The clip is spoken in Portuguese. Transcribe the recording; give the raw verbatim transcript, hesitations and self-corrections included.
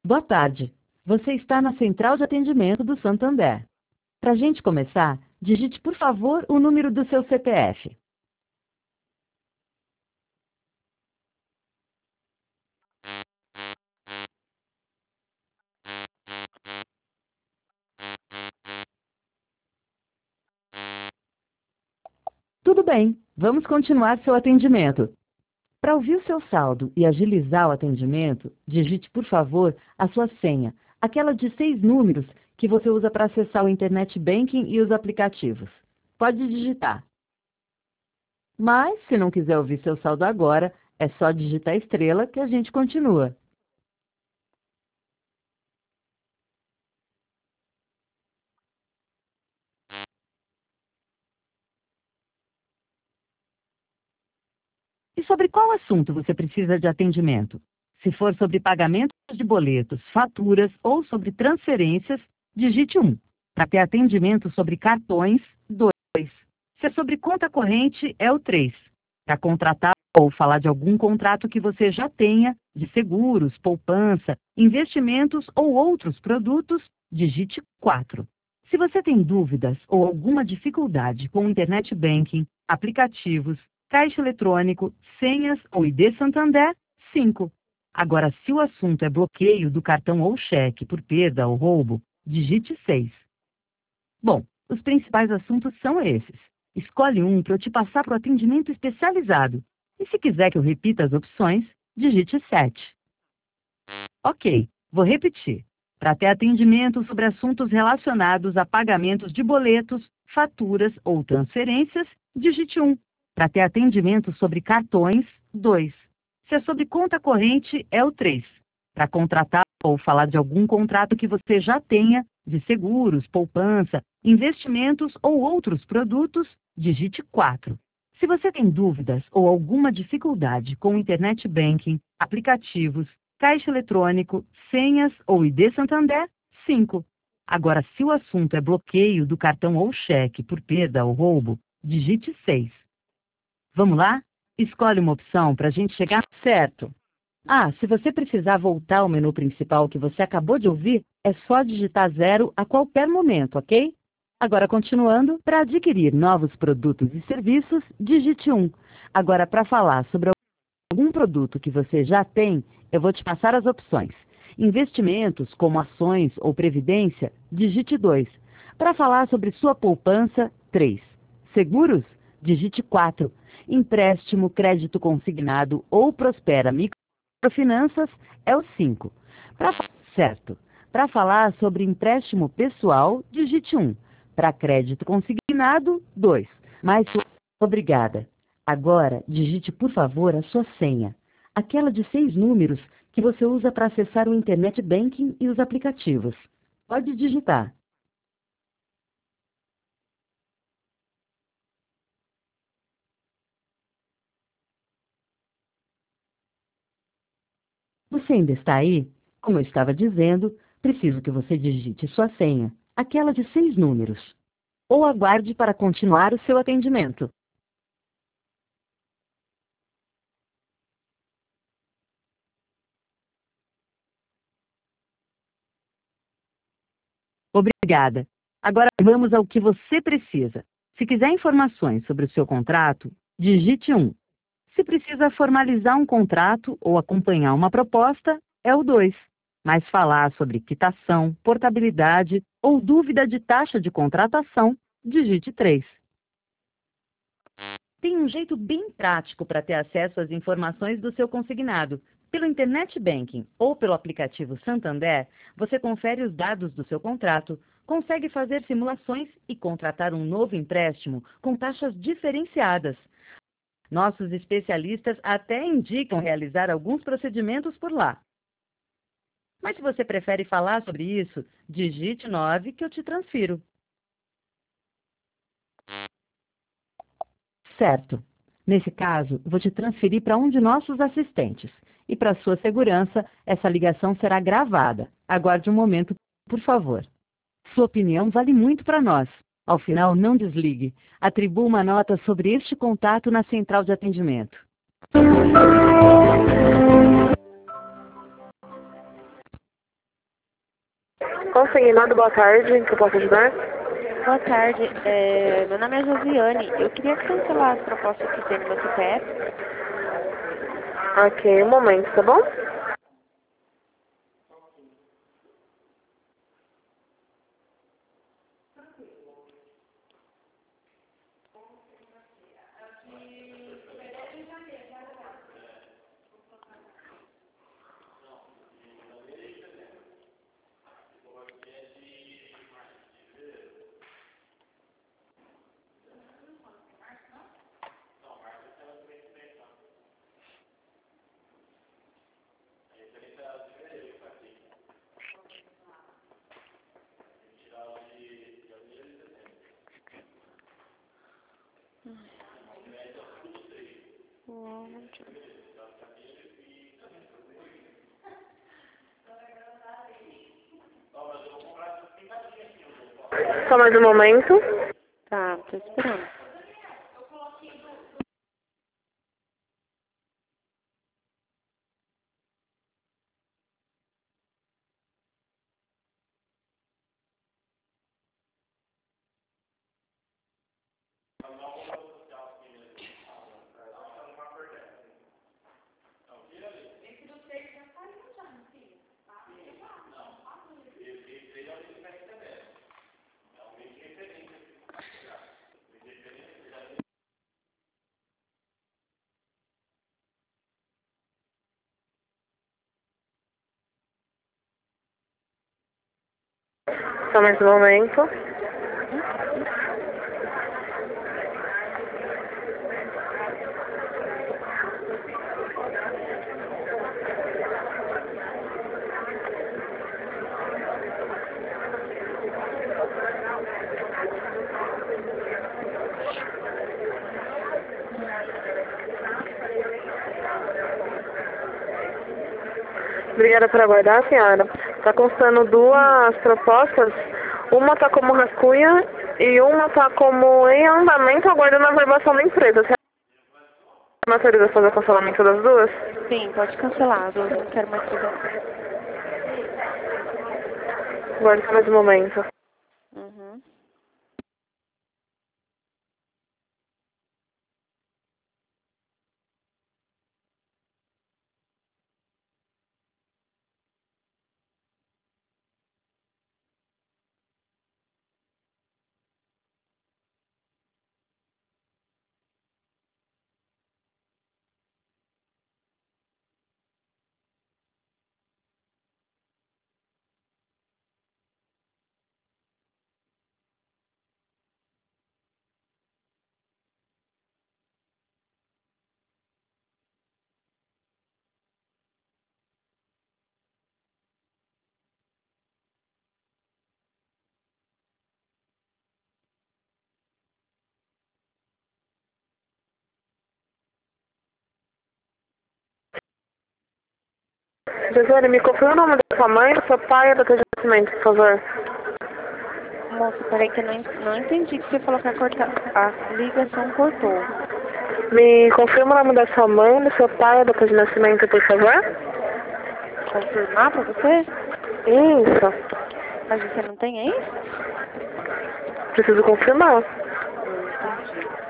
Boa tarde. Você está na central de atendimento do Santander. Para a gente começar, digite, por favor, o número do seu C P F. Tudo bem, vamos continuar seu atendimento. Para ouvir o seu saldo e agilizar o atendimento, digite, por favor, a sua senha, aquela de seis números que você usa para acessar o Internet Banking e os aplicativos. Pode digitar. Mas, se não quiser ouvir seu saldo agora, é só digitar estrela que a gente continua. E sobre qual assunto você precisa de atendimento? Se for sobre pagamentos de boletos, faturas ou sobre transferências, digite um. Para ter atendimento sobre cartões, dois. Se é sobre conta corrente, é o três. Para contratar ou falar de algum contrato que você já tenha, de seguros, poupança, investimentos ou outros produtos, digite quatro. Se você tem dúvidas ou alguma dificuldade com o Internet Banking, aplicativos, caixa eletrônico, senhas ou I D Santander, cinco. Agora, se o assunto é bloqueio do cartão ou cheque por perda ou roubo, digite seis. Bom, os principais assuntos são esses. Escolhe um para eu te passar para o atendimento especializado. E se quiser que eu repita as opções, digite sete. Ok, vou repetir. Para ter atendimento sobre assuntos relacionados a pagamentos de boletos, faturas ou transferências, digite um. Para ter atendimento sobre cartões, dois. Se é sobre conta corrente, é o três. Para contratar ou falar de algum contrato que você já tenha, de seguros, poupança, investimentos ou outros produtos, digite quatro. Se você tem dúvidas ou alguma dificuldade com o Internet Banking, aplicativos, caixa eletrônico, senhas ou I D Santander, cinco. Agora, se o assunto é bloqueio do cartão ou cheque por perda ou roubo, digite seis. Vamos lá? Escolhe uma opção para a gente chegar certo. Ah, se você precisar voltar ao menu principal que você acabou de ouvir, é só digitar zero a qualquer momento, ok? Agora, continuando, para adquirir novos produtos e serviços, digite um. Agora, para falar sobre algum produto que você já tem, eu vou te passar as opções. Investimentos, como ações ou previdência, digite dois. Para falar sobre sua poupança, três. Seguros, digite quatro. Empréstimo, crédito consignado ou Prospera Microfinanças é o cinco. Pra, certo. Para falar sobre empréstimo pessoal, digite um. Para crédito consignado, dois. Mais obrigada. Agora, digite, por favor, a sua senha. Aquela de seis números que você usa para acessar o Internet Banking e os aplicativos. Pode digitar. Você ainda está aí? Como eu estava dizendo, preciso que você digite sua senha, aquela de seis números. Ou aguarde para continuar o seu atendimento. Obrigada. Agora vamos ao que você precisa. Se quiser informações sobre o seu contrato, digite um. Se precisa formalizar um contrato ou acompanhar uma proposta, é o dois. Mas falar sobre quitação, portabilidade ou dúvida de taxa de contratação, digite três. Tem um jeito bem prático para ter acesso às informações do seu consignado. Pelo Internet Banking ou pelo aplicativo Santander, você confere os dados do seu contrato, consegue fazer simulações e contratar um novo empréstimo com taxas diferenciadas. Nossos especialistas até indicam realizar alguns procedimentos por lá. Mas se você prefere falar sobre isso, digite nove que eu te transfiro. Certo. Nesse caso, vou te transferir para um de nossos assistentes. E para sua segurança, essa ligação será gravada. Aguarde um momento, por favor. Sua opinião vale muito para nós. Ao final, não desligue. Atribua uma nota sobre este contato na central de atendimento. Consignado, boa tarde, que eu posso ajudar? Boa tarde, é, meu nome é Josiane. Eu queria cancelar as propostas que tem no meu C P F. Ok, um momento, tá bom? Só mais um momento. Tá, tô esperando. Só mais um momento. Obrigada por aguardar, senhora. Tá constando duas propostas. Uma tá como rascunho e uma tá como em andamento, aguardando a averbação da empresa. Você me autoriza a fazer o cancelamento das duas? Sim, pode cancelar, as duas, não quero mais fazer. Aguarde só mais um momento. Uhum. Josiane, me confirma o nome da sua mãe, do seu pai e da data de nascimento, por favor. Moça, peraí que eu não, não entendi que você falou que a, corta, a ligação cortou. Me confirma o nome da sua mãe, do seu pai e da data de nascimento, por favor. Confirmar pra você? Isso. Mas você não tem aí? Preciso confirmar. Hum, entendi.